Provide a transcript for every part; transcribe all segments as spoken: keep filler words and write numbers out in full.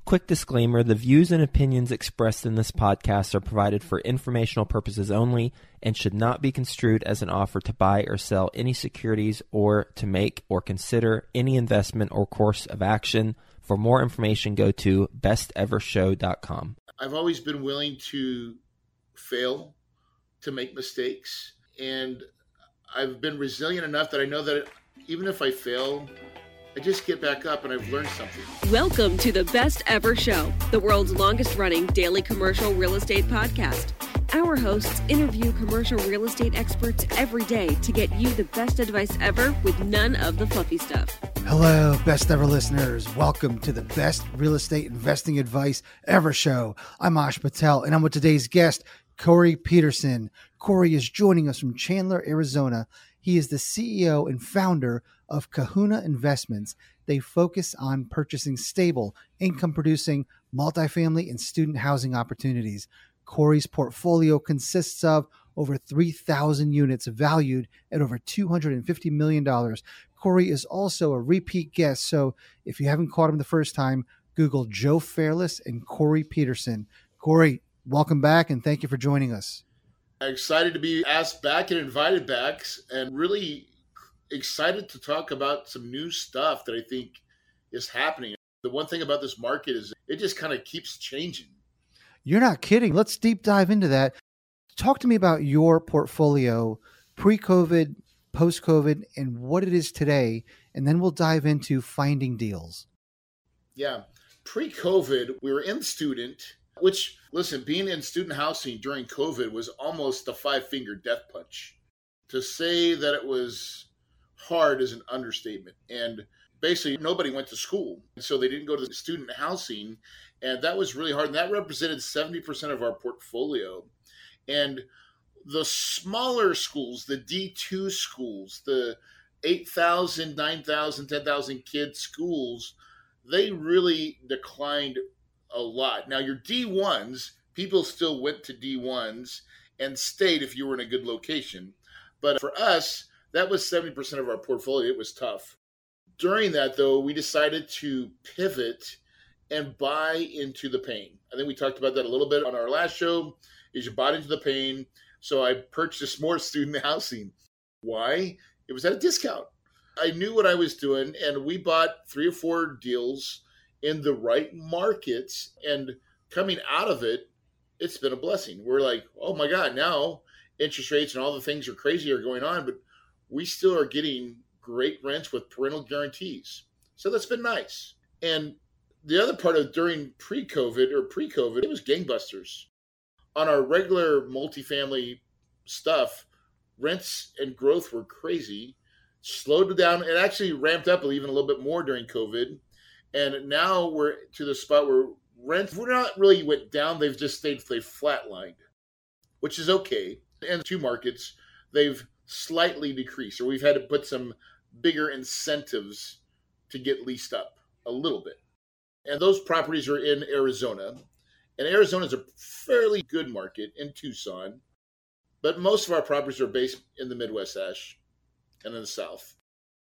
quick disclaimer, the views and opinions expressed in this podcast are provided for informational purposes only and should not be construed as an offer to buy or sell any securities or to make or consider any investment or course of action. For more information, go to best ever show dot com. I've always been willing to fail, to make mistakes, and I've been resilient enough that I know that even if I fail, I just get back up and I've learned something. Welcome to the Best Ever Show, the world's longest running daily commercial real estate podcast. Our hosts interview commercial real estate experts every day to get you the best advice ever with none of the fluffy stuff. Hello, Best Ever listeners. Welcome to the Best Real Estate Investing Advice Ever Show. I'm Ash Patel, and I'm with today's guest, Corey Peterson. Corey is joining us from Chandler, Arizona. He is the C E O and founder of Kahuna Investments. They focus on purchasing stable, income-producing, multifamily, and student housing opportunities. Corey's portfolio consists of over three thousand units valued at over two hundred fifty million dollars. Corey is also a repeat guest, so if you haven't caught him the first time, Google Joe Fairless and Corey Peterson. Corey, welcome back, and thank you for joining us. I'm excited to be asked back and invited back, and really excited to talk about some new stuff that I think is happening. The one thing about this market is it just kind of keeps changing. You're not kidding. Let's deep dive into that. Talk to me about your portfolio pre-COVID, post-COVID, and what it is today, and then we'll dive into finding deals. Yeah. Pre-COVID, we were in student, which, listen, being in student housing during COVID was almost a five-finger death punch. To say that it was hard is an understatement. And basically, nobody went to school, so they didn't go to student housing, and that was really hard. And that represented seventy percent of our portfolio. And the smaller schools, the D two schools, the eight thousand, nine thousand, ten thousand kid schools, they really declined a lot. Now, your D ones, people still went to D ones and stayed if you were in a good location. But for us, that was seventy percent of our portfolio. It was tough. During that, though, we decided to pivot and buy into the pain. I think we talked about that a little bit on our last show, is you bought into the pain. So I purchased more student housing. Why? It was at a discount. I knew what I was doing, and we bought three or four deals in the right markets, and coming out of it, it's been a blessing. We're like, oh my God, now interest rates and all the things are crazy are going on, but we still are getting great rents with parental guarantees. So that's been nice. And the other part of during pre-COVID or pre-COVID, it was gangbusters. On our regular multifamily stuff, rents and growth were crazy, slowed down. It actually ramped up even a little bit more during COVID. And now we're to the spot where rents, we're not really went down. They've just stayed, they've flatlined, which is okay. And two markets, they've slightly decreased, or we've had to put some bigger incentives to get leased up a little bit. And those properties are in Arizona. And Arizona is a fairly good market in Tucson. But most of our properties are based in the Midwest, Ash, and in the South.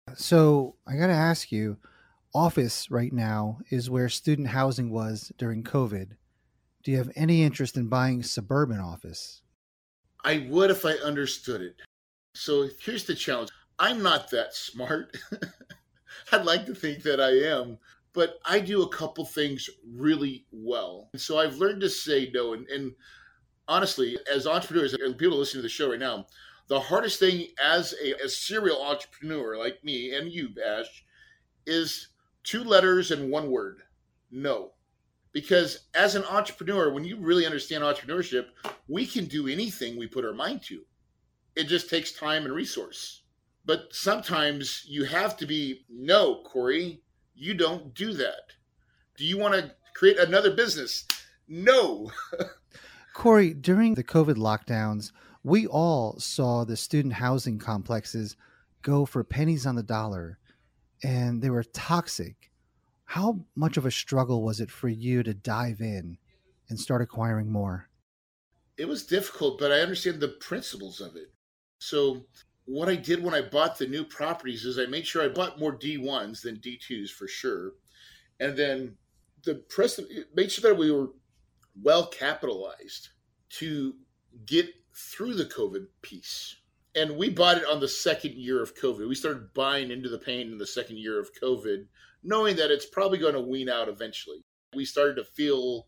So I got to ask you, office right now is where student housing was during COVID. Do you have any interest in buying suburban office? I would if I understood it. So here's the challenge. I'm not that smart. I'd like to think that I am, but I do a couple things really well. And so I've learned to say no. And, and honestly, as entrepreneurs and people listening to the show right now, the hardest thing as a, a serial entrepreneur like me and you, Ash, is two letters and one word, no. Because as an entrepreneur, when you really understand entrepreneurship, we can do anything we put our mind to. It just takes time and resource. But sometimes you have to be, no, Corey, you don't do that. Do you want to create another business? No. Corey, during the COVID lockdowns, we all saw the student housing complexes go for pennies on the dollar, and they were toxic. How much of a struggle was it for you to dive in and start acquiring more? It was difficult, but I understand the principles of it. So what I did when I bought the new properties is I made sure I bought more D ones than D twos for sure. And then the press made sure that we were well capitalized to get through the COVID piece. And we bought it on the second year of COVID. We started buying into the pain in the second year of COVID, knowing that it's probably going to wean out eventually. We started to feel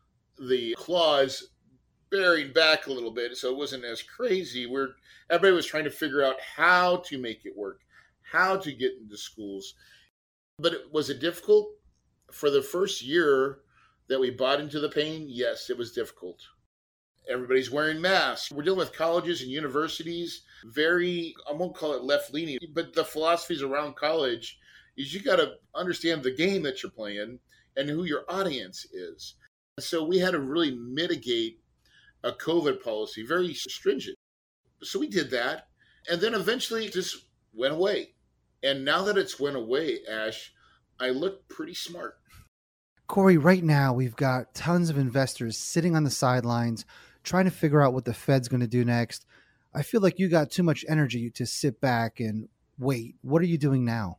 the claws bearing back a little bit, so it wasn't as crazy. We're everybody was trying to figure out how to make it work, how to get into schools. But it, was it difficult? For the first year that we bought into the pain, yes, it was difficult. Everybody's wearing masks. We're dealing with colleges and universities, very, I won't call it left-leaning, but the philosophies around college is you got to understand the game that you're playing and who your audience is. So we had to really mitigate a COVID policy, very stringent. So we did that. And then eventually it just went away. And now that it's went away, Ash, I look pretty smart. Corey, right now we've got tons of investors sitting on the sidelines trying to figure out what the Fed's going to do next. I feel like you got too much energy to sit back and wait. What are you doing now?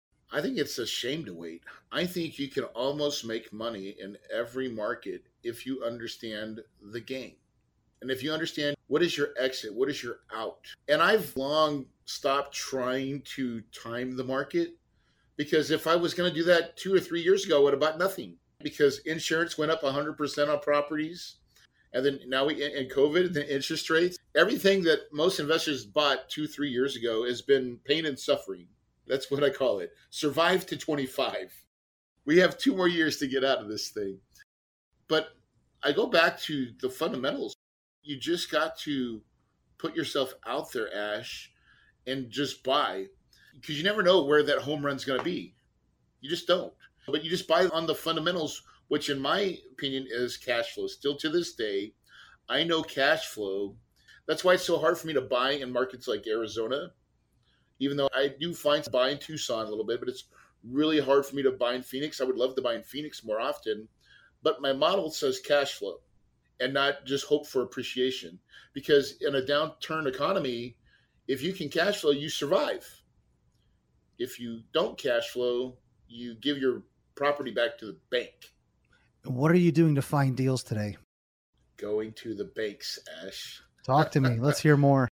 I think it's a shame to wait. I think you can almost make money in every market if you understand the game. And if you understand what is your exit, what is your out. And I've long stopped trying to time the market, because if I was going to do that two or three years ago, I would have bought nothing, because insurance went up one hundred percent on properties. And then now we, in COVID, the interest rates, everything that most investors bought two, three years ago has been pain and suffering. That's what I call it. Survive to twenty-five. We have two more years to get out of this thing. But I go back to the fundamentals. You just got to put yourself out there, Ash, and just buy. Because you never know where that home run's going to be. You just don't. But you just buy on the fundamentals, which in my opinion is cash flow. Still to this day, I know cash flow. That's why it's so hard for me to buy in markets like Arizona. Even though I do find buy in Tucson a little bit, but it's really hard for me to buy in Phoenix. I would love to buy in Phoenix more often. But my model says cash flow and not just hope for appreciation. Because in a downturn economy, if you can cash flow, you survive. If you don't cash flow, you give your property back to the bank. What are you doing to find deals today? Going to the banks, Ash. Talk to me. Let's hear more.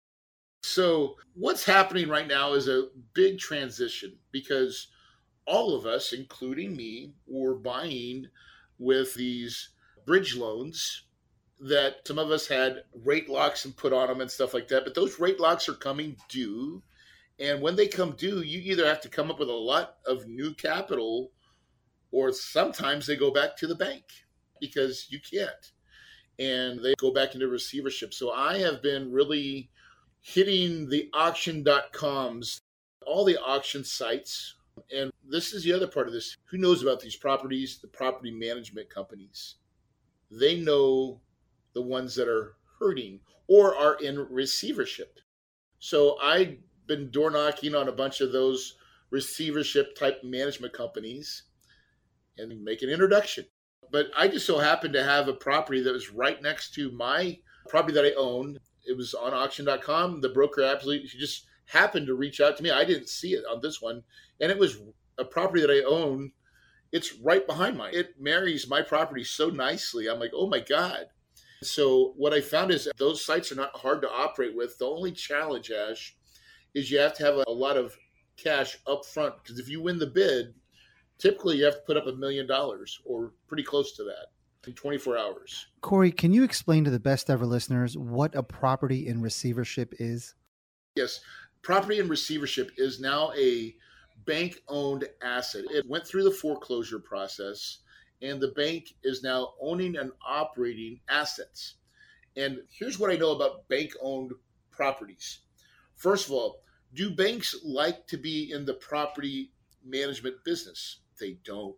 So what's happening right now is a big transition, because all of us, including me, were buying with these bridge loans that some of us had rate locks and put on them and stuff like that. But those rate locks are coming due. And when they come due, you either have to come up with a lot of new capital, or sometimes they go back to the bank because you can't. And they go back into receivership. So I have been really hitting the auction dot coms, all the auction sites. And this is the other part of this. Who knows about these properties? The property management companies. They know the ones that are hurting or are in receivership. So I've been door knocking on a bunch of those receivership type management companies and make an introduction. But I just so happened to have a property that was right next to my property that I own. It was on auction dot com. The broker absolutely just happened to reach out to me. I didn't see it on this one. And it was a property that I own. It's right behind mine. It marries my property so nicely. I'm like, oh my God. So what I found is that those sites are not hard to operate with. The only challenge, Ash, is you have to have a lot of cash up front. Because if you win the bid, typically you have to put up a million dollars or pretty close to that in twenty-four hours. Corey, can you explain to the best ever listeners what a property in receivership is? Yes. Property in receivership is now a bank-owned asset. It went through the foreclosure process, and the bank is now owning and operating assets. And here's what I know about bank-owned properties. First of all, do banks like to be in the property management business? They don't.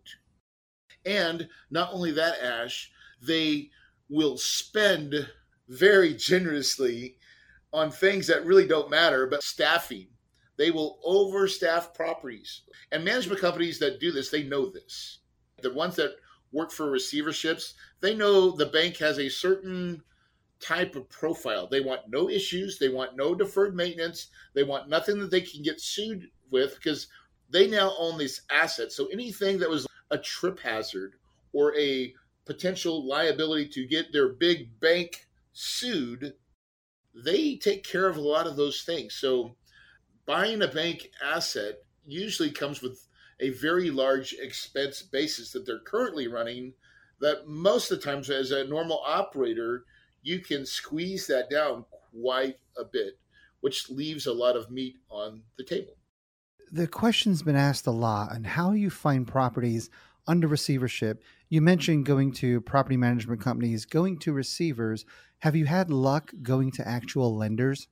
And not only that, Ash, they will spend very generously on things that really don't matter, but staffing. They will overstaff properties. And management companies that do this, they know this. The ones that work for receiverships, they know the bank has a certain type of profile. They want no issues. They want no deferred maintenance. They want nothing that they can get sued with, because they now own these assets. So anything that was a trip hazard or a potential liability to get their big bank sued, they take care of a lot of those things. So buying a bank asset usually comes with a very large expense basis that they're currently running, that most of the times as a normal operator, you can squeeze that down quite a bit, which leaves a lot of meat on the table. The question's been asked a lot on how you find properties under receivership. You mentioned going to property management companies, going to receivers. Have you had luck going to actual lenders?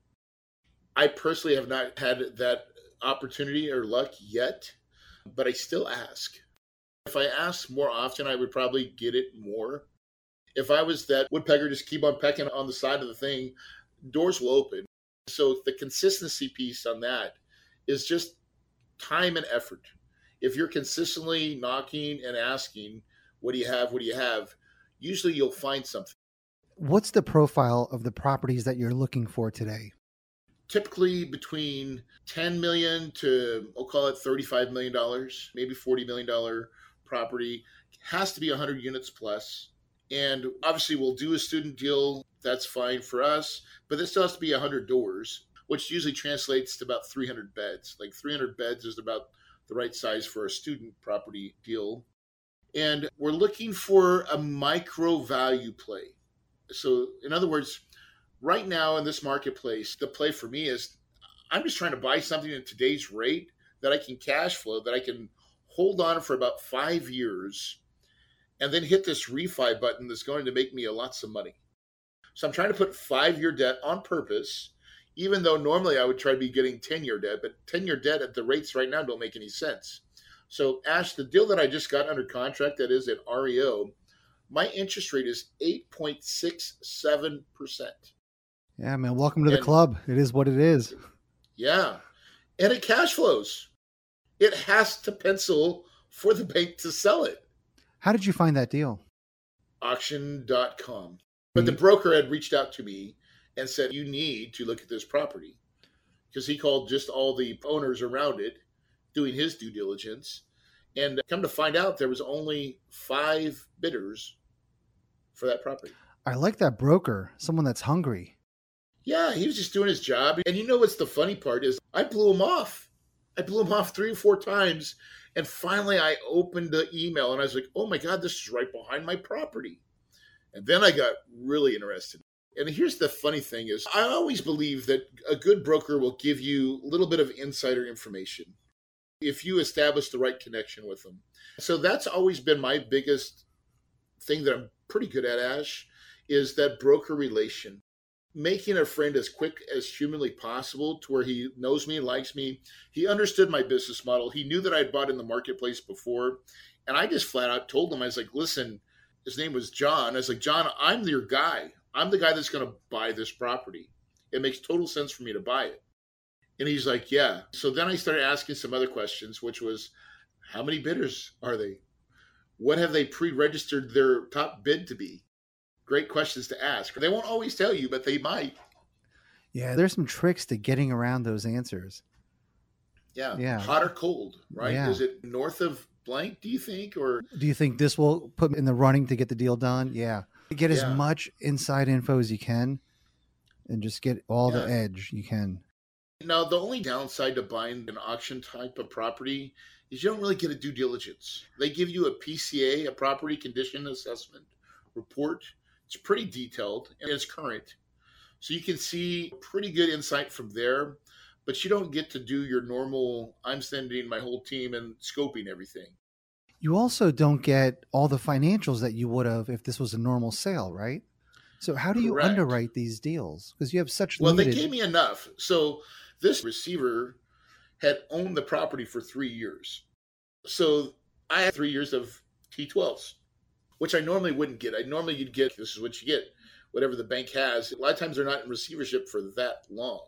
I personally have not had that opportunity or luck yet, but I still ask. If I asked more often, I would probably get it more. If I was that woodpecker, just keep on pecking on the side of the thing, doors will open. So the consistency piece on that is just time and effort. If you're consistently knocking and asking, what do you have? What do you have? Usually you'll find something. What's the profile of the properties that you're looking for today? Typically between ten million dollars to, we'll call it thirty-five million dollars, maybe forty million dollars property. Has to be one hundred units plus. And obviously we'll do a student deal. That's fine for us, but this still has to be one hundred doors, which usually translates to about three hundred beds. Like three hundred beds is about the right size for a student property deal. And we're looking for a micro value play. So in other words, right now in this marketplace, the play for me is I'm just trying to buy something at today's rate that I can cash flow, that I can hold on for about five years and then hit this refi button that's going to make me a lots of money. So I'm trying to put five-year debt on purpose, even though normally I would try to be getting ten-year debt, but ten-year debt at the rates right now don't make any sense. So Ash, the deal that I just got under contract, that is at R E O, my interest rate is eight point six seven percent. Yeah, man, welcome to and, the club. It is what it is. Yeah, and it cash flows. It has to pencil for the bank to sell it. How did you find that deal? auction dot com. But the broker had reached out to me and said, you need to look at this property, because he called just all the owners around it doing his due diligence. And come to find out, there was only five bidders for that property. I like that broker, someone that's hungry. Yeah, he was just doing his job. And you know what's the funny part is I blew him off. I blew him off three or four times. And finally I opened the email and I was like, oh my God, this is right behind my property. And then I got really interested. And here's the funny thing is I always believe that a good broker will give you a little bit of insider information if you establish the right connection with them. So that's always been my biggest thing that I'm pretty good at, Ash, is that broker relation. Making a friend as quick as humanly possible to where he knows me, likes me. He understood my business model. He knew that I'd bought in the marketplace before. And I just flat out told him, I was like, listen, his name was John. I was like, John, I'm your guy. I'm the guy that's going to buy this property. It makes total sense for me to buy it. And he's like, yeah. So then I started asking some other questions, which was, how many bidders are they? What have they pre-registered their top bid to be? Great questions to ask. They won't always tell you, but they might. Yeah, there's some tricks to getting around those answers. Yeah. Yeah. Hot or cold, right? Yeah. Is it north of blank, do you think? Or do you think this will put me in the running to get the deal done? Yeah. Get as Yeah. much inside info as you can and just get all Yeah. the edge you can. Now, the only downside to buying an auction type of property is you don't really get a due diligence. They give you a P C A, a property condition assessment report. It's pretty detailed and it's current. So you can see pretty good insight from there, but you don't get to do your normal, I'm sending my whole team and scoping everything. You also don't get all the financials that you would have if this was a normal sale, right? So how do you Correct. underwrite these deals? Because you have such Well, limited... they gave me enough. So this receiver had owned the property for three years. So I had three years of T twelves, which I normally wouldn't get. I normally you'd get, this is what you get, whatever the bank has. A lot of times they're not in receivership for that long.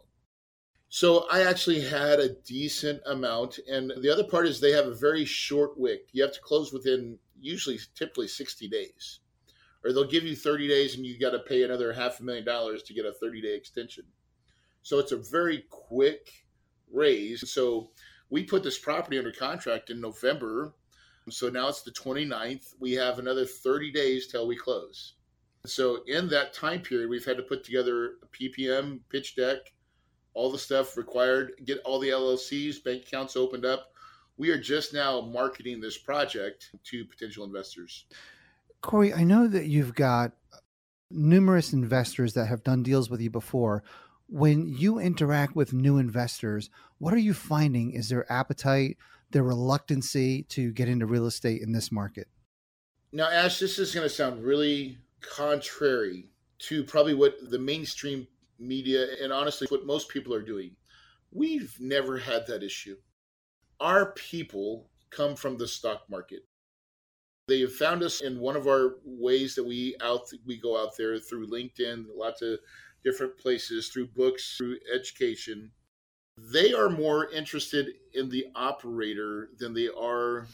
So I actually had a decent amount. And the other part is they have a very short wick. You have to close within usually typically sixty days. Or they'll give you thirty days and you got to pay another half a million dollars to get a thirty-day extension. So it's a very quick raise. So we put this property under contract in November. So now it's the twenty-ninth. We have another thirty days till we close. So in that time period, we've had to put together a P P M, pitch deck, all the stuff required, get all the L L Cs, bank accounts opened up. We are just now marketing this project to potential investors. Corey, I know that you've got numerous investors that have done deals with you before. When you interact with new investors, what are you finding is their appetite, their reluctancy to get into real estate in this market? Now, Ash, this is going to sound really contrary to probably what the mainstream media and honestly what most people are doing. We've never had that issue. Our people come from the stock market. They have found us in one of our ways that we out we go out there through LinkedIn, lots of different places, through books, through education. They are more interested in the operator than they are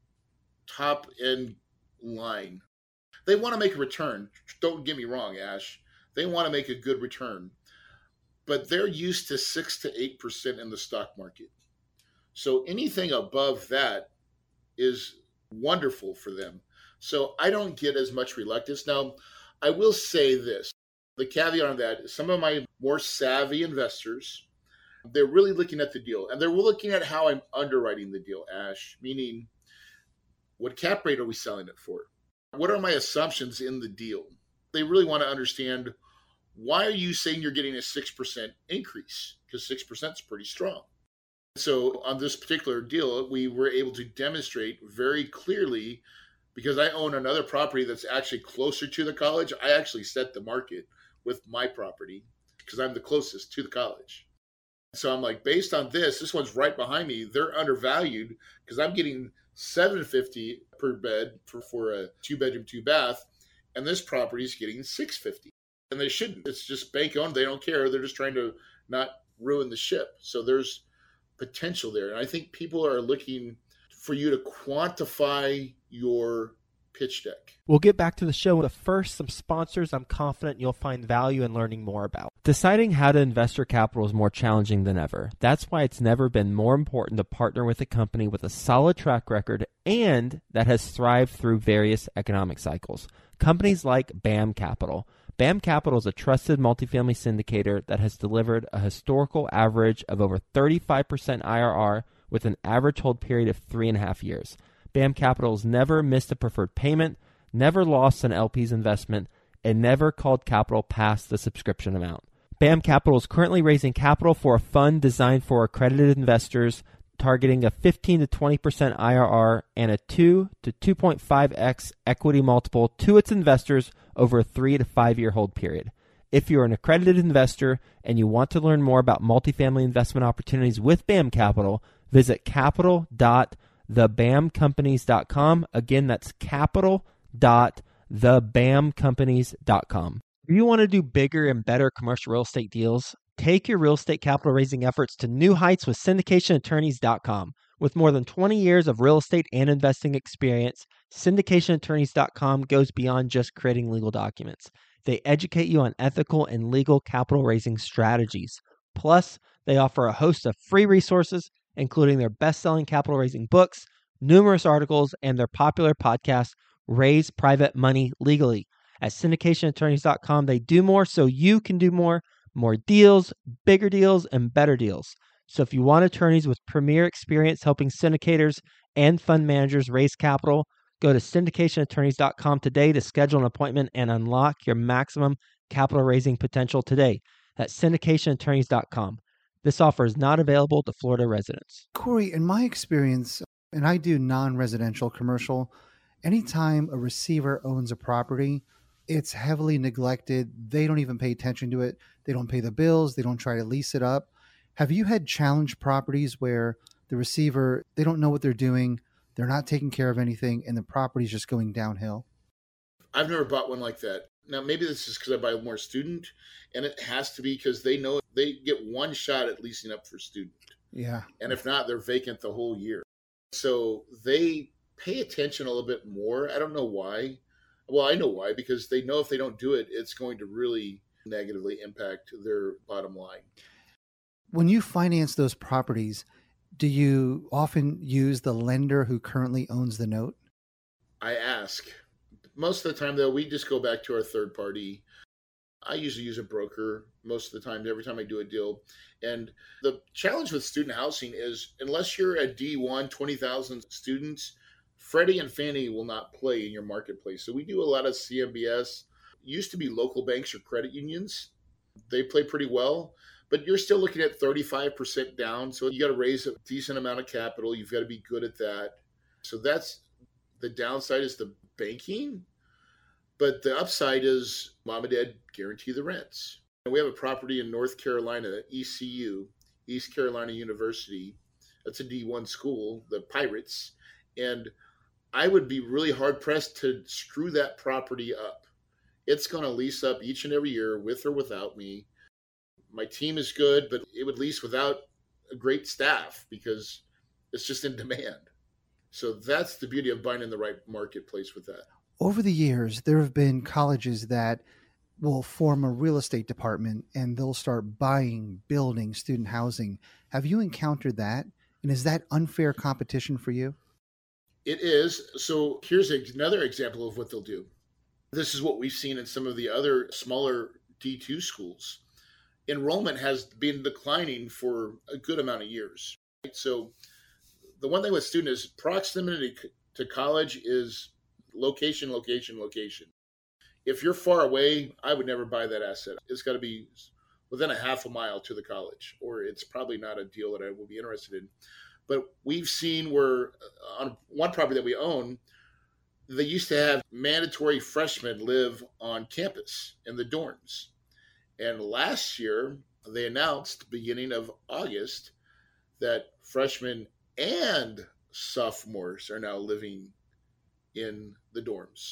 top end line. They want to make a return. Don't get me wrong, Ash. They want to make a good return. But they're used to six to eight percent in the stock market. So anything above that is wonderful for them. So I don't get as much reluctance. Now, I will say this. The caveat on that, some of my more savvy investors, they're really looking at the deal. And they're looking at how I'm underwriting the deal, Ash. Meaning, what cap rate are we selling it for? What are my assumptions in the deal? They really want to understand, why are you saying you're getting a six percent increase? Because six percent is pretty strong. So on this particular deal, we were able to demonstrate very clearly, because I own another property that's actually closer to the college. I actually set the market with my property because I'm the closest to the college. So I'm like, based on this, this one's right behind me. They're undervalued because I'm getting seven hundred fifty dollars per bed for, for a two bedroom, two bath. And this property is getting six hundred fifty dollars. And they shouldn't. It's just bank owned. They don't care. They're just trying to not ruin the ship. So there's potential there. And I think people are looking for you to quantify your pitch deck. We'll get back to the show, but first, some sponsors I'm confident you'll find value in learning more about. Deciding how to invest your capital is more challenging than ever. That's why it's never been more important to partner with a company with a solid track record and that has thrived through various economic cycles. Companies like B A M Capital. B A M Capital is a trusted multifamily syndicator that has delivered a historical average of over thirty-five percent I R R with an average hold period of three and a half years. B A M Capital has never missed a preferred payment, never lost an L P's investment, and never called capital past the subscription amount. B A M Capital is currently raising capital for a fund designed for accredited investors, targeting a fifteen to twenty percent I R R and a two to two point five x equity multiple to its investors over a three to five year hold period. If you're an accredited investor and you want to learn more about multifamily investment opportunities with B A M Capital, visit capital dot the bam companies dot com. Again, that's capital dot the bam companies dot com. If you want to do bigger and better commercial real estate deals, take your real estate capital raising efforts to new heights with syndication attorneys dot com. With more than twenty years of real estate and investing experience, syndication attorneys dot com goes beyond just creating legal documents. They educate you on ethical and legal capital raising strategies. Plus, they offer a host of free resources, including their best-selling capital raising books, numerous articles, and their popular podcast, Raise Private Money Legally. At syndication attorneys dot com, they do more so you can do more, more deals, bigger deals, and better deals. So if you want attorneys with premier experience helping syndicators and fund managers raise capital, go to syndication attorneys dot com today to schedule an appointment and unlock your maximum capital raising potential today. That's syndication attorneys dot com. This offer is not available to Florida residents. Corey, in my experience, and I do non-residential commercial, anytime a receiver owns a property, it's heavily neglected. They don't even pay attention to it. They don't pay the bills. They don't try to lease it up. Have you had challenge properties where the receiver, they don't know what they're doing, they're not taking care of anything, and the property's just going downhill? I've never bought one like that. Now, maybe this is because I buy more student, and it has to be because they know they get one shot at leasing up for student. Yeah. And if not, they're vacant the whole year. So they pay attention a little bit more. I don't know why. Well, I know why, because they know if they don't do it, it's going to really negatively impact their bottom line. When you finance those properties, Do you often use the lender who currently owns the note? I ask. Most of the time, though, we just go back to our third party. I usually use a broker most of the time, every time I do a deal. And the challenge with student housing is unless you're a D one, twenty thousand students, Freddie and Fannie will not play in your marketplace. So we do a lot of C M B S. Used to be local banks or credit unions. They play pretty well, but you're still looking at thirty-five percent down. So you got to raise a decent amount of capital. You've got to be good at that. So that's the downside is the banking. But the upside is mom and dad guarantee the rents. And we have a property in North Carolina, E C U, East Carolina University. That's a D one school, the Pirates. And I would be really hard pressed to screw that property up. It's going to lease up each and every year with or without me. My team is good, but it would lease without a great staff because it's just in demand. So that's the beauty of buying in the right marketplace with that. Over the years, there have been colleges that will form a real estate department and they'll start buying, building student housing. Have you encountered that? And is that unfair competition for you? It is. So here's another example of what they'll do. This is what we've seen in some of the other smaller D two schools. Enrollment has been declining for a good amount of years. Right? So the one thing with student is proximity to college is location, location, location. If you're far away, I would never buy that asset. It's got to be within a half a mile to the college, or it's probably not a deal that I would be interested in. But we've seen where on one property that we own, they used to have mandatory freshmen live on campus in the dorms. And last year, they announced, beginning of August, that freshmen and sophomores are now living in the dorms.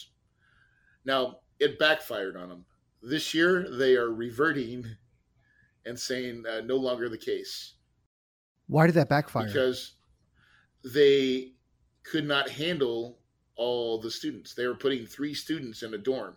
Now, it backfired on them. This year, they are reverting and saying uh, no longer the case. Why did that backfire? Because they could not handle all the students. They were putting three students in a dorm.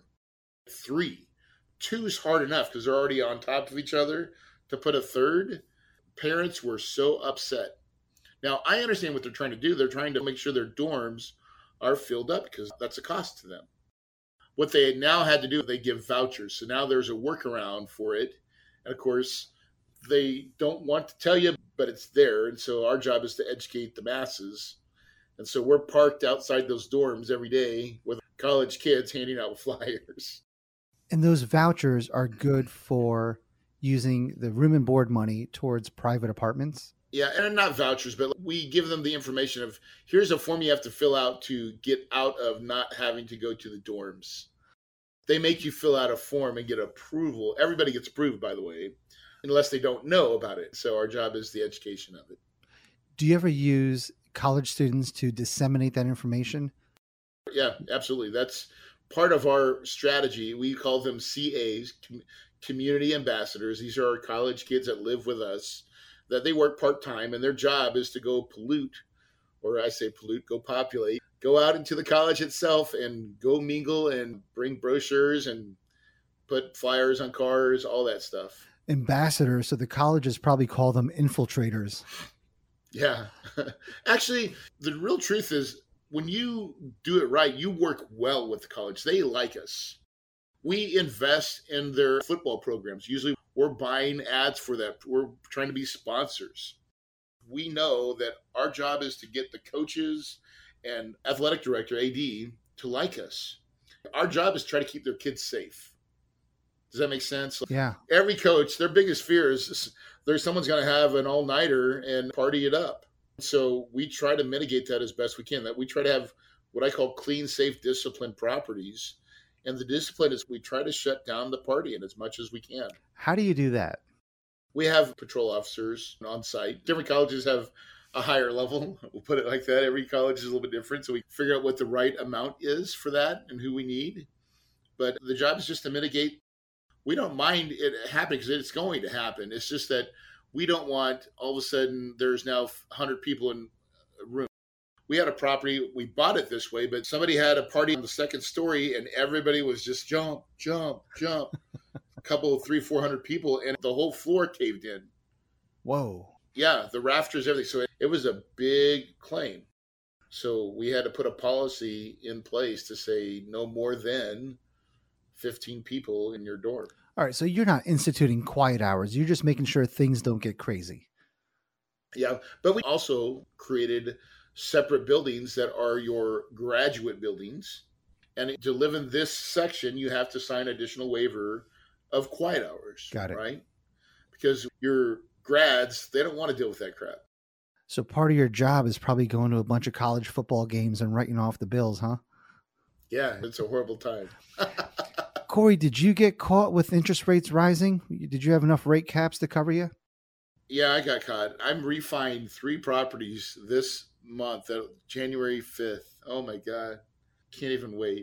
Three. Two's hard enough because they're already on top of each other. To put a third, parents were so upset. Now, I understand what they're trying to do. They're trying to make sure their dorms are filled up because that's a cost to them. What they now had to do, they give vouchers. So now there's a workaround for it. And of course, they don't want to tell you, but it's there. And so our job is to educate the masses. And so we're parked outside those dorms every day with college kids handing out flyers. And those vouchers are good for using the room and board money towards private apartments? Yeah, and not vouchers, but we give them the information of here's a form you have to fill out to get out of not having to go to the dorms. They make you fill out a form and get approval. Everybody gets approved, by the way, unless they don't know about it. So our job is the education of it. Do you ever use college students to disseminate that information? Yeah, absolutely. That's part of our strategy. We call them C As, community ambassadors. These are our college kids that live with us, that they work part-time, and their job is to go pollute, or I say pollute, go populate, go out into the college itself and go mingle and bring brochures and put flyers on cars, all that stuff. Ambassadors, so the colleges probably call them infiltrators. Yeah. Actually, the real truth is when you do it right, you work well with the college. They like us. We invest in their football programs. Usually we're buying ads for that. We're trying to be sponsors. We know that our job is to get the coaches and athletic director, A D, to like us. Our job is to try to keep their kids safe. Does that make sense? Yeah. Every coach, their biggest fear is there's someone's going to have an all-nighter and party it up. So we try to mitigate that as best we can. That we try to have what I call clean, safe, disciplined properties. And the discipline is we try to shut down the partying as much as we can. How do you do that? We have patrol officers on site. Different colleges have a higher level. We'll put it like that. Every college is a little bit different. So we figure out what the right amount is for that and who we need. But the job is just to mitigate. We don't mind it happening because it's going to happen. It's just that we don't want all of a sudden there's now one hundred people in a room. We had a property, we bought it this way, but somebody had a party on the second story and everybody was just jump, jump, jump. A couple of three, four hundred people and the whole floor caved in. Whoa. Yeah, the rafters, everything. So it, it was a big claim. So we had to put a policy in place to say no more than fifteen people in your dorm. All right. So you're not instituting quiet hours. You're just making sure things don't get crazy. Yeah. But we also created separate buildings that are your graduate buildings. And to live in this section, you have to sign additional waiver of quiet hours. Got it. Right? Because your grads, they don't want to deal with that crap. So part of your job is probably going to a bunch of college football games and writing off the bills, huh? Yeah, it's a horrible time. Corey, did you get caught with interest rates rising? Did you have enough rate caps to cover you? Yeah, I got caught. I'm refining three properties this month, uh, January fifth. Oh my God. Can't even wait.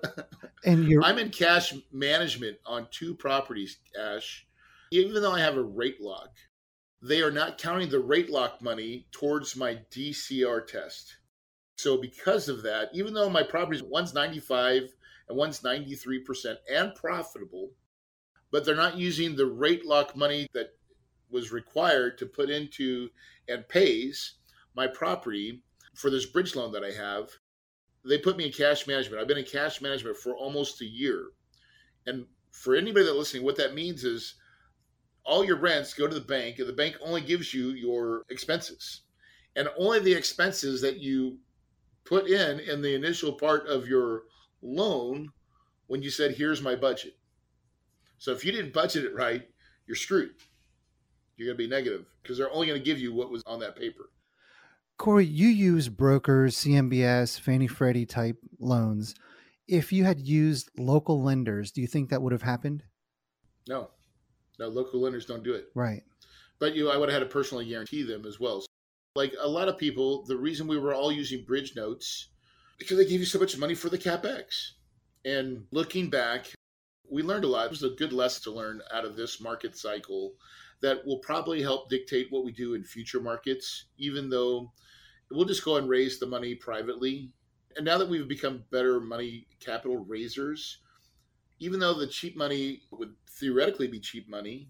And you're I'm in cash management on two properties, Ash. Even though I have a rate lock, they are not counting the rate lock money towards my D C R test. So because of that, even though my properties, one's ninety-five and one's ninety-three percent and profitable, but they're not using the rate lock money that was required to put into and pays my property for this bridge loan that I have. They put me in cash management. I've been in cash management for almost a year. And for anybody that's listening, what that means is all your rents go to the bank, and the bank only gives you your expenses. And only the expenses that you put in in the initial part of your loan when you said, here's my budget. So if you didn't budget it right, you're screwed. You're going to be negative because they're only going to give you what was on that paper. Corey, you use brokers, C M B S, Fannie Freddie type loans. If you had used local lenders, do you think that would have happened? No, no, local lenders don't do it. Right. But you, I would have had to personally guarantee them as well. So, like a lot of people, the reason we were all using bridge notes, because they gave you so much money for the CapEx. And looking back, we learned a lot. It was a good lesson to learn out of this market cycle that will probably help dictate what we do in future markets, even though we'll just go and raise the money privately. And now that we've become better money capital raisers, even though the cheap money would theoretically be cheap money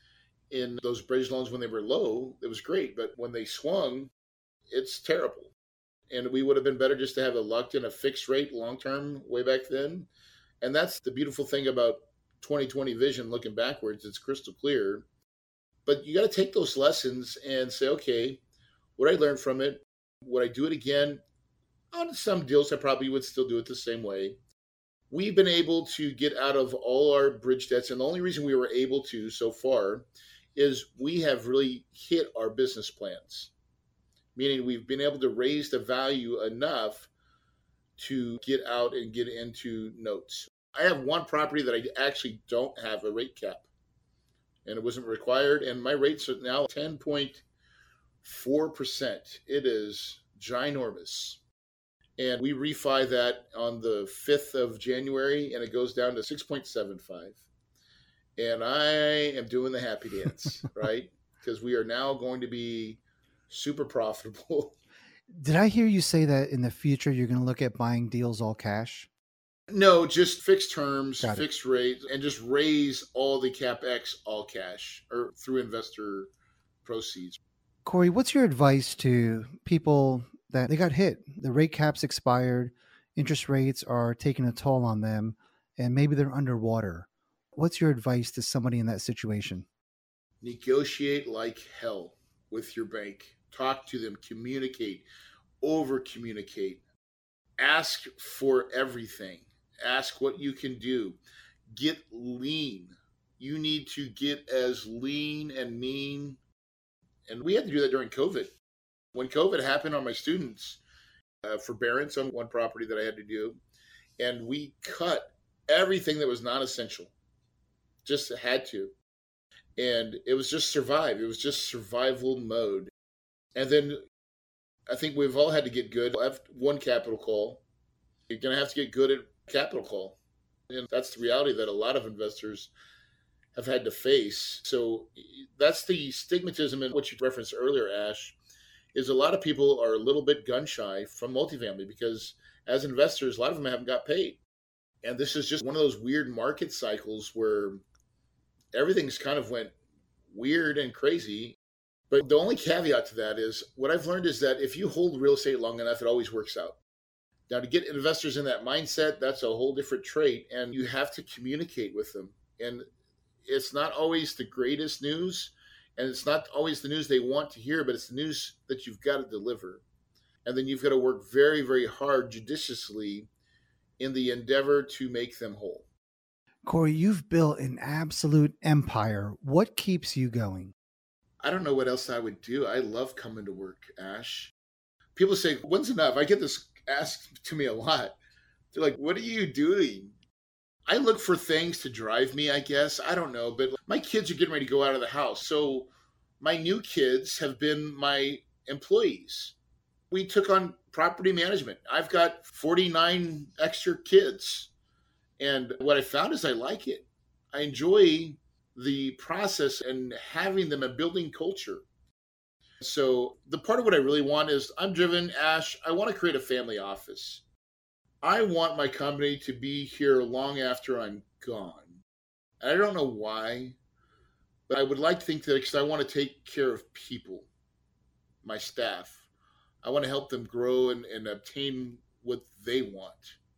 in those bridge loans when they were low, it was great. But when they swung, it's terrible. And we would have been better just to have a locked in a fixed rate long-term way back then. And that's the beautiful thing about twenty twenty vision looking backwards. It's crystal clear. But you got to take those lessons and say, okay, what I learned from it, would I do it again? On some deals, I probably would still do it the same way. We've been able to get out of all our bridge debts. And the only reason we were able to so far is we have really hit our business plans, meaning we've been able to raise the value enough to get out and get into notes. I have one property that I actually don't have a rate cap, and it wasn't required. And my rates are now ten point four percent. It is ginormous. And we refi that on the fifth of January, and it goes down to six point seven five. And I am doing the happy dance, right? Because we are now going to be super profitable. Did I hear you say that in the future you're going to look at buying deals all cash? No, just fixed terms, Got it. fixed rates, and just raise all the CapEx all cash or through investor proceeds. Corey, what's your advice to people that they got hit? The rate caps expired, interest rates are taking a toll on them, and maybe they're underwater. What's your advice to somebody in that situation? Negotiate like hell with your bank. Talk to them, communicate, over communicate. Ask for everything. Ask what you can do. Get lean. You need to get as lean and mean. And we had to do that during COVID. When COVID happened on my students, uh, forbearance on one property that I had to do, and we cut everything that was non-essential. Just had to. And it was just survive. It was just survival mode. And then I think we've all had to get good. I have one capital call. You're going to have to get good at capital call. And that's the reality that a lot of investors have had to face. So that's the stigmatism in what you referenced earlier, Ash, is a lot of people are a little bit gun shy from multifamily because as investors, a lot of them haven't got paid. And this is just one of those weird market cycles where everything's kind of went weird and crazy. But the only caveat to that is what I've learned is that if you hold real estate long enough, it always works out. Now, to get investors in that mindset, that's a whole different trait, and you have to communicate with them. And it's not always the greatest news, and it's not always the news they want to hear, but it's the news that you've got to deliver. And then you've got to work very, very hard, judiciously, in the endeavor to make them whole. Corey, you've built an absolute empire. What keeps you going? I don't know what else I would do. I love coming to work, Ash. People say, when's enough? I get this asked to me a lot. They're like, what are you doing? I look for things to drive me, I guess. I don't know. But my kids are getting ready to go out of the house. So my new kids have been my employees. We took on property management. I've got forty-nine extra kids. And what I found is I like it. I enjoy the process and having them and building culture. So the part of what I really want is I'm driven, Ash, I want to create a family office. I want my company to be here long after I'm gone. And I don't know why, but I would like to think that because I want to take care of people, my staff. I want to help them grow and, and obtain what they want.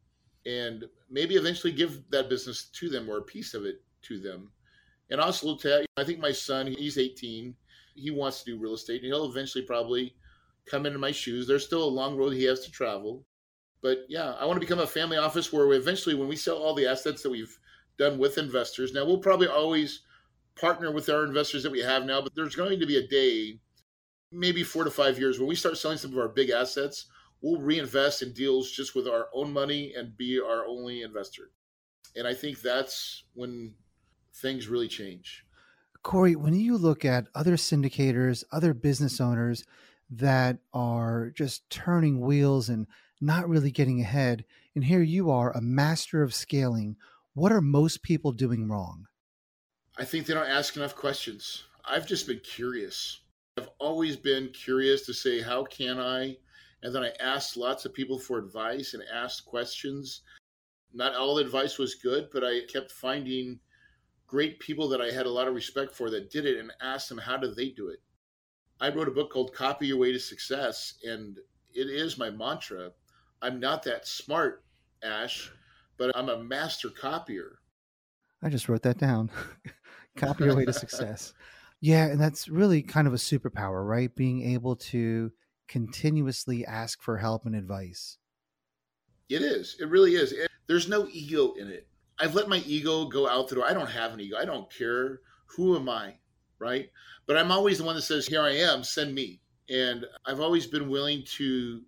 And maybe eventually give that business to them or a piece of it to them. And also, I think my son, he's eighteen. He wants to do real estate, and he'll eventually probably come into my shoes. There's still a long road he has to travel. But yeah, I want to become a family office where we eventually, when we sell all the assets that we've done with investors, now we'll probably always partner with our investors that we have now, but there's going to be a day, maybe four to five years, when we start selling some of our big assets, we'll reinvest in deals just with our own money and be our only investor. And I think that's when things really change. Corey, when you look at other syndicators, other business owners that are just turning wheels and not really getting ahead, and here you are, a master of scaling, what are most people doing wrong? I think they don't ask enough questions. I've just been curious. I've always been curious to say, how can I? And then I asked lots of people for advice and asked questions. Not all the advice was good, but I kept finding great people that I had a lot of respect for that did it and asked them, how did they do it? I wrote a book called Copy Your Way to Success, and it is my mantra. I'm not that smart, Ash, but I'm a master copier. I just wrote that down. Copy your way to success. Yeah, and that's really kind of a superpower, right? Being able to continuously ask for help and advice. It is. It really is. It, there's no ego in it. I've let my ego go out the door. I don't have an ego. I don't care. Who am I, right? But I'm always the one that says, here I am, send me. And I've always been willing to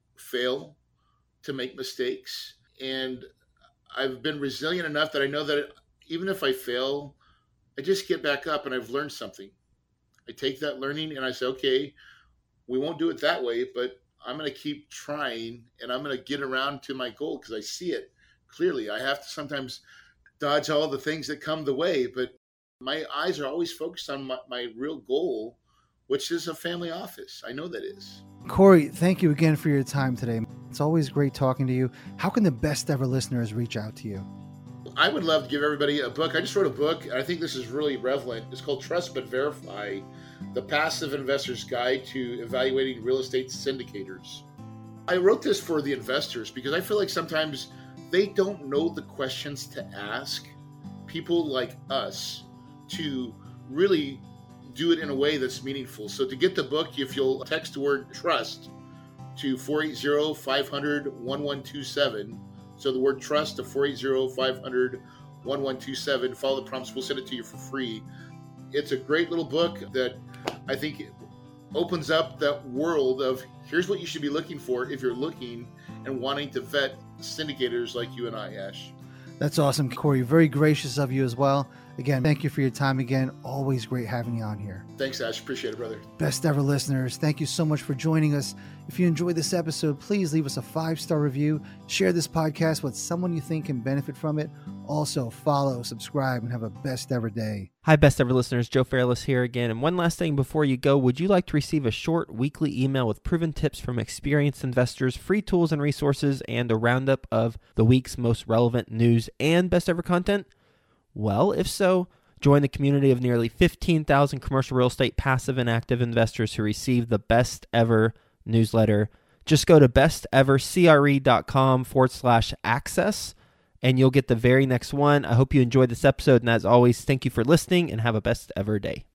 fail, to make mistakes. And I've been resilient enough that I know that even if I fail, I just get back up and I've learned something. I take that learning and I say, okay, we won't do it that way, but I'm going to keep trying and I'm going to get around to my goal because I see it clearly. I have to sometimes dodge all the things that come the way, but my eyes are always focused on my, my real goal, which is a family office. I know that is. Corey, thank you again for your time today. It's always great talking to you. How can the best ever listeners reach out to you? I would love to give everybody a book. I just wrote a book, and I think this is really relevant. It's called Trust But Verify, The Passive Investor's Guide to Evaluating Real Estate Syndicators. I wrote this for the investors because I feel like sometimes they don't know the questions to ask people like us to really do it in a way that's meaningful. So to get the book, if you'll text the word trust to four eight zero, five hundred, eleven twenty-seven, so the word trust to four eight zero, five hundred, eleven twenty-seven, follow the prompts, we'll send it to you for free. It's a great little book that I think opens up that world of here's what you should be looking for if you're looking and wanting to vet syndicators like you and I, Ash. That's awesome, Corey. Very gracious of you as well. Again, thank you for your time again. Always great having you on here. Thanks, Ash. Appreciate it, brother. Best ever listeners, thank you so much for joining us. If you enjoyed this episode, please leave us a five-star review. Share this podcast with someone you think can benefit from it. Also, follow, subscribe, and have a best ever day. Hi, best ever listeners. Joe Fairless here again. And one last thing before you go, would you like to receive a short weekly email with proven tips from experienced investors, free tools and resources, and a roundup of the week's most relevant news and best ever content? Well, if so, Join the community of nearly fifteen thousand commercial real estate passive and active investors who receive the best ever newsletter. Just go to bestevercre.com forward slash access, and you'll get the very next one. I hope you enjoyed this episode, and as always, thank you for listening, and have a best ever day.